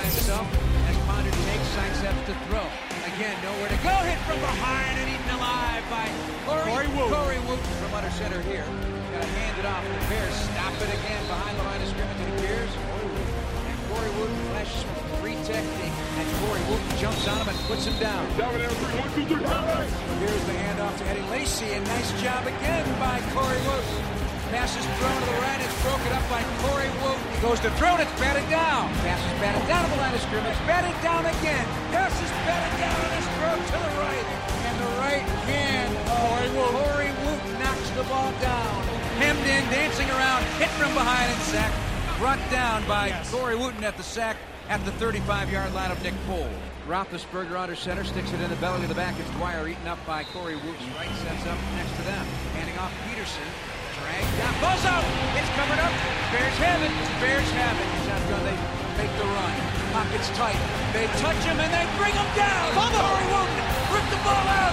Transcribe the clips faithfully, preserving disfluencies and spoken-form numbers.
himself as Ponder takes, sidesteps to throw. Again, nowhere to go. Hit from behind and eaten alive by Corey, Corey Wootton. Corey Wootton from under center here. Got to hand it off. The Bears stop it again behind the line of scrimmage. It appears. And Corey Wootton flashes from free technique. And Corey Wootton jumps on him and puts him down. Down there, three, one, two, three, right. Here's the handoff to Eddie Lacy. And nice job again by Corey Wootton. Pass is thrown to the right. It's broken up by Corey Wootton. He goes to throw it. It's batted down. Pass is batted down to the line of scrimmage. Batted down again. Pass is batted down and it's thrown to the right. And the right hand of Corey Wootton knocks the ball down. Hemmed in, dancing around, hit from behind and sacked. Brought down by yes. Corey Wootton at the sack at the thirty-five-yard line of Nick Pohl. Roethlisberger under center, sticks it in the belly of the back. It's Dwyer eaten up by Corey Wootton. Right sets up next to them. Handing off Peterson. Dragged down. Ball's out. It's covered up. Bears have it. Bears have it. Shotgun. They make the run. Pockets tight. They touch him and they bring him down. Corey Wootton ripped the ball out.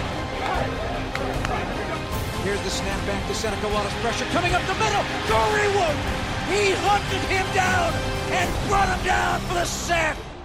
Here's the snap back to Seneca Wallace. Pressure coming up the middle. Corey Wootton. He hunted him down and brought him down for the sack.